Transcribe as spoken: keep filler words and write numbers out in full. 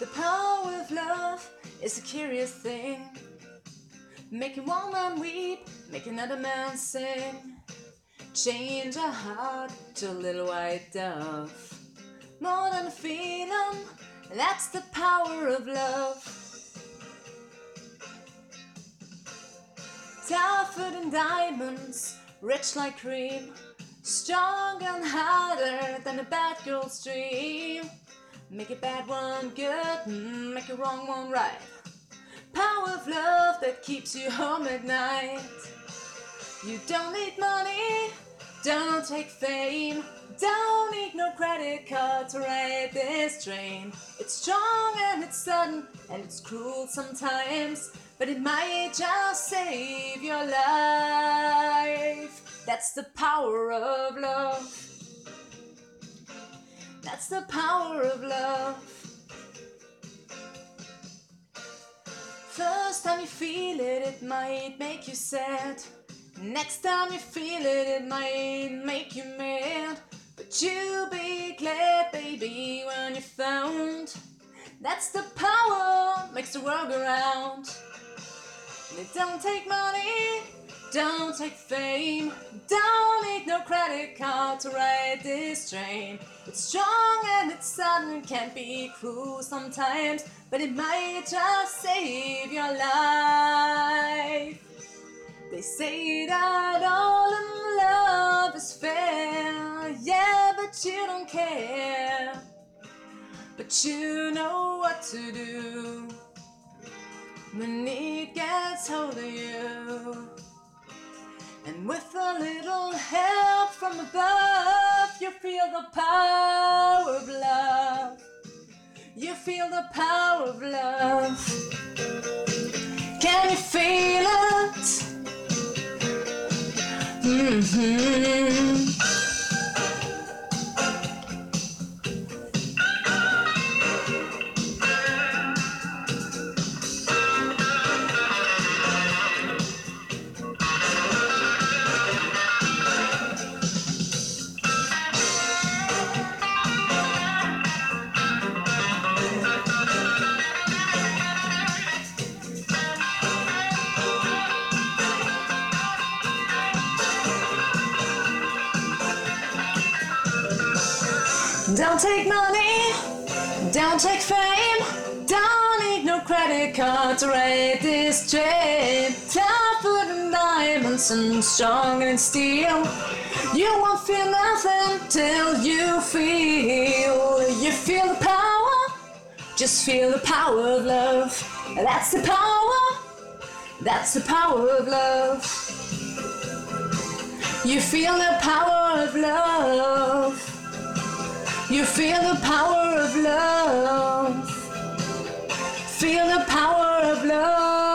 The power of love is a curious thing, making one man weep, make another man sing. Change a heart to a little white dove. More than a feeling, that's the power of love. Tougher than diamonds, rich like cream, strong and harder than a bad girl's dream. Make a bad one good, make a wrong one right. Power of love that keeps you home at night. You don't need money, don't take fame, don't need no credit card to ride this train. It's strong and it's sudden and it's cruel sometimes, but it might just save your life. That's the power of love. That's the power of love. First time you feel it, it might make you sad. Next time you feel it, it might make you mad. But you'll be glad, baby, when you found. That's the power, makes the world go round. And it don't take money, don't take fame, don't need no credit card to ride this train. It's strong and it's sudden, can be cruel sometimes, but it might just save your life. They say that all in love is fair, yeah, but you don't care. But you know what to do when it gets hold of you. And with a little help from above, you feel the power of love. You feel the power of love. Can you feel it? Mm-hmm. Don't take money, don't take fame, don't need no credit card to ride this train. Tougher than diamonds and stronger than steel. You won't feel nothing till you feel. You feel the power, just feel the power of love. That's the power, that's the power of love. You feel the power of love. You feel the power of love. Feel the power of love.